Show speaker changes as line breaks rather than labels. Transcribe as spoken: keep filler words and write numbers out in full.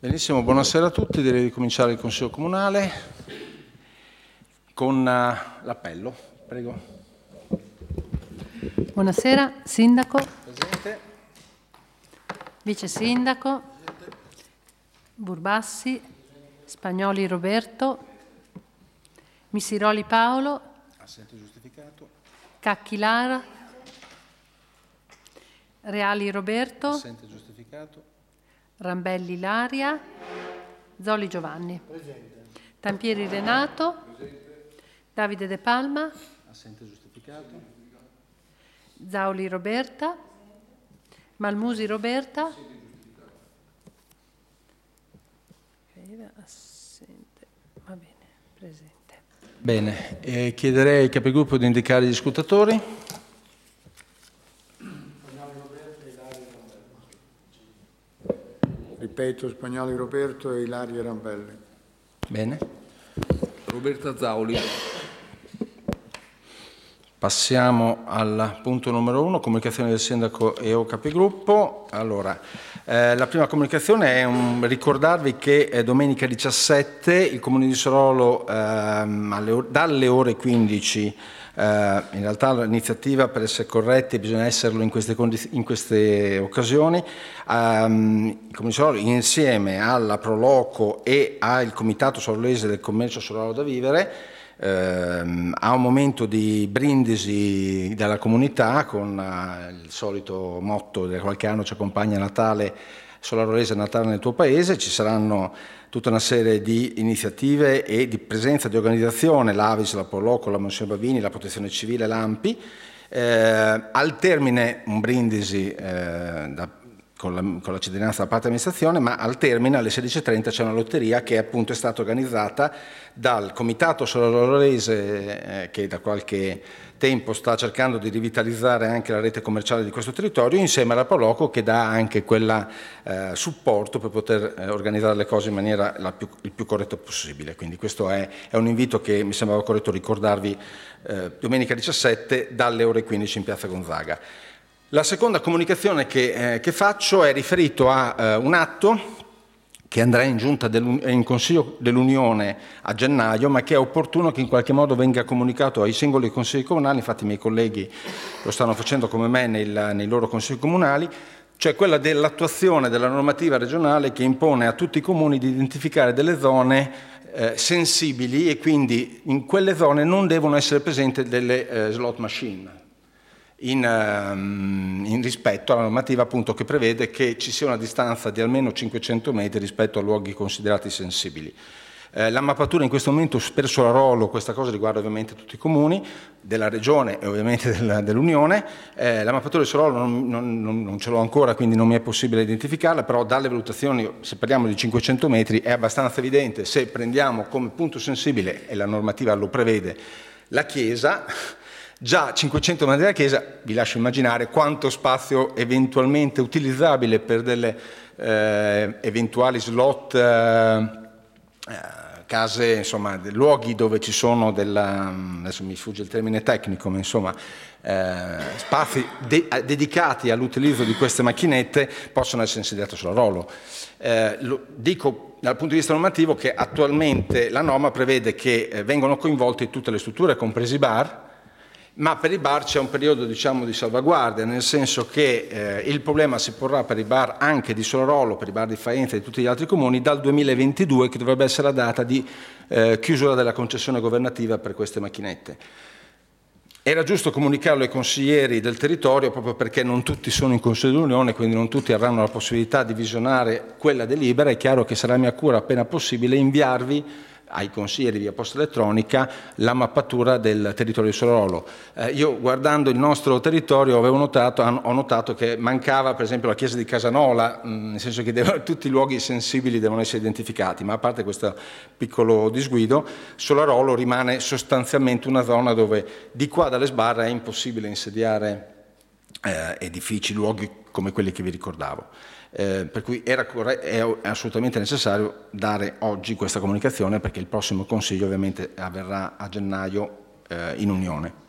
Benissimo, buonasera a tutti. Direi di cominciare il Consiglio Comunale con uh, l'appello. Prego.
Buonasera, Sindaco.
Presente.
Vice Sindaco. Presente. Burbassi. Spagnoli Roberto. Missiroli Paolo.
Assente giustificato.
Cacchi Lara. Reali Roberto.
Assente giustificato.
Rambelli Ilaria. Zoli Giovanni.
Presente.
Tampieri Renato.
Presente.
Davide De Palma.
Assente giustificato.
Zauli Roberta. Malmusi Roberta. Assente. Va bene, presente.
Bene, eh, chiederei ai capigruppo di indicare gli scrutatori.
Ripeto, Spagnoli Roberto e Ilaria Rambelli.
Bene.
Roberta Zauli.
Passiamo al punto numero uno, comunicazione del Sindaco e o capigruppo. Allora, eh, la prima comunicazione è un, ricordarvi che eh, domenica diciassette il Comune di Sorolo ehm, alle, dalle ore quindici, eh, in realtà l'iniziativa per essere corretti bisogna esserlo in queste, in queste occasioni, ehm, il Comune di Sorolo insieme alla Proloco e al Comitato Sorolese del Commercio Sorolo da Vivere Eh, a un momento di brindisi della comunità con uh, il solito motto che qualche anno ci accompagna: Natale Solarolese, Natale nel tuo paese. Ci saranno tutta una serie di iniziative e di presenza di organizzazione, l'Avis, la Proloco, la Monsignor Bavini, la Protezione Civile, l'Ampi. Eh, al termine un brindisi eh, da Con la, con la cittadinanza da parte dell'amministrazione, ma al termine alle sedici e trenta c'è una lotteria che appunto è stata organizzata dal Comitato Sorolese eh, che da qualche tempo sta cercando di rivitalizzare anche la rete commerciale di questo territorio, insieme alla Proloco che dà anche quel eh, supporto per poter eh, organizzare le cose in maniera la più, il più corretta possibile. Quindi questo è, è un invito che mi sembrava corretto ricordarvi eh, domenica diciassette dalle ore quindici in Piazza Gonzaga. La seconda comunicazione che, eh, che faccio è riferito a eh, un atto che andrà in giunta in Consiglio dell'Unione a gennaio, ma che è opportuno che in qualche modo venga comunicato ai singoli consigli comunali. Infatti i miei colleghi lo stanno facendo come me nei, nei loro consigli comunali, cioè quella dell'attuazione della normativa regionale che impone a tutti i comuni di identificare delle zone eh, sensibili e quindi in quelle zone non devono essere presenti delle eh, slot machine. In, um, in rispetto alla normativa appunto che prevede che ci sia una distanza di almeno cinquecento metri rispetto a luoghi considerati sensibili. Eh, la mappatura in questo momento per Solarolo, questa cosa riguarda ovviamente tutti i comuni della regione e ovviamente del, dell'Unione, eh, la mappatura di Solarolo non, non, non, non ce l'ho ancora, quindi non mi è possibile identificarla, però dalle valutazioni, se parliamo di cinquecento metri, è abbastanza evidente. Se prendiamo come punto sensibile, e la normativa lo prevede, la chiesa, già cinquecento metri dalla chiesa, vi lascio immaginare quanto spazio eventualmente utilizzabile per delle eh, eventuali slot, eh, case, insomma, luoghi dove ci sono della, adesso mi sfugge il termine tecnico, ma insomma eh, spazi de dedicati all'utilizzo di queste macchinette possono essere inseriti sulla Solarolo. Eh, lo dico dal punto di vista normativo che attualmente la norma prevede che eh, vengono coinvolte tutte le strutture, compresi i bar, ma per i bar c'è un periodo, diciamo, di salvaguardia, nel senso che eh, il problema si porrà per i bar anche di Solarolo, per i bar di Faenza e di tutti gli altri comuni dal duemilaventidue, che dovrebbe essere la data di eh, chiusura della concessione governativa per queste macchinette. Era giusto comunicarlo ai consiglieri del territorio proprio perché non tutti sono in Consiglio dell'Unione, quindi non tutti avranno la possibilità di visionare quella delibera. È chiaro che sarà mia cura appena possibile inviarvi ai consiglieri via posta elettronica la mappatura del territorio di Solarolo. Eh, io guardando il nostro territorio avevo notato, ho notato che mancava per esempio la chiesa di Casanola, mh, nel senso che devono, tutti i luoghi sensibili devono essere identificati, ma a parte questo piccolo disguido, Solarolo rimane sostanzialmente una zona dove di qua dalle sbarre è impossibile insediare eh, edifici, luoghi come quelli che vi ricordavo. Eh, per cui era è assolutamente necessario dare oggi questa comunicazione perché il prossimo Consiglio ovviamente avverrà a gennaio eh, in Unione.